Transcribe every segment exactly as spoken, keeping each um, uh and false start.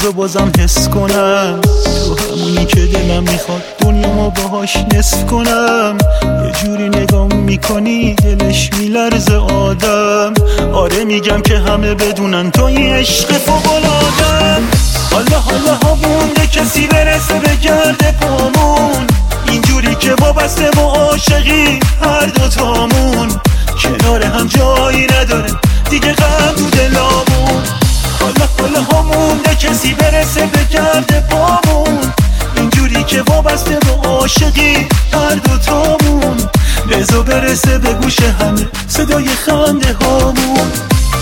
بذار بازم حس کنم تو همونی که دلم میخواد دنیامو باهاش نصف کنم. یه جوری نگام میکنی دلش میلرزه آدم. آره میگم که همه بدونن تو این عشق فوق‌العاده‌ام. حالا حالا ها مونده کسی برسه به گرد پامون، اینجوری که وابسته و عاشقی هر دوتامون. کنار هم جایی نداره دیگه غم تو دلامون. حالا حالا ها مونده کسی برسه به گرد پامون، اینجوری که وابسته و عاشقی هر دوتامون. بذار برسه به گوش همه صدای خنده هامون.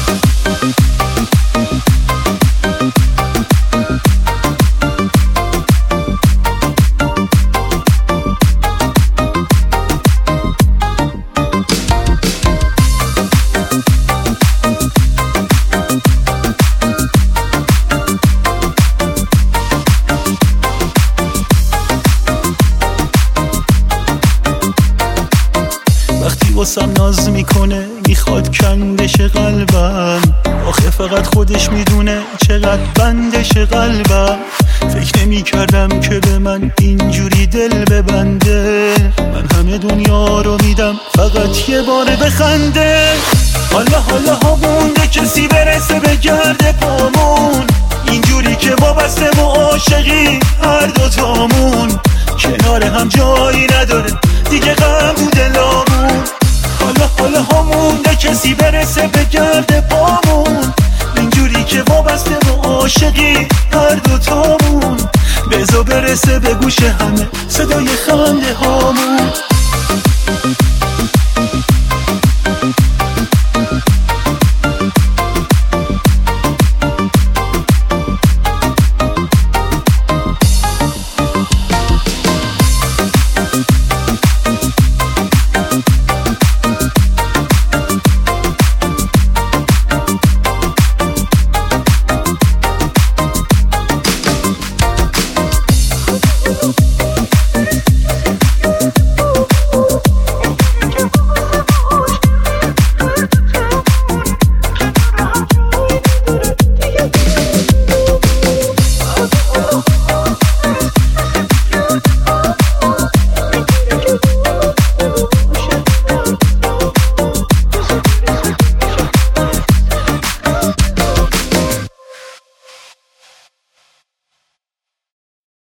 وقتی واسم ناز میکنه میخواد کندش قلبم، آخه فقط خودش میدونه چقدر بندش قلبم. فکر نمی کردم که به من اینجوری دل ببنده، من همه دنیا رو میدم فقط یه بار بخنده. حالا حالا ها مونده کسی برسه به گرد پامون، اینجوری که وابسته و عاشقی هر دوتامون. کنار هم جایی نداره دیگه غم تو دلامون. حالا حالا ها مونده کسی برسه به گرد پامون، اینجوری که وابسته و عاشقی هر دوتامون. بذار برسه به گوش همه صدای خنده هامون.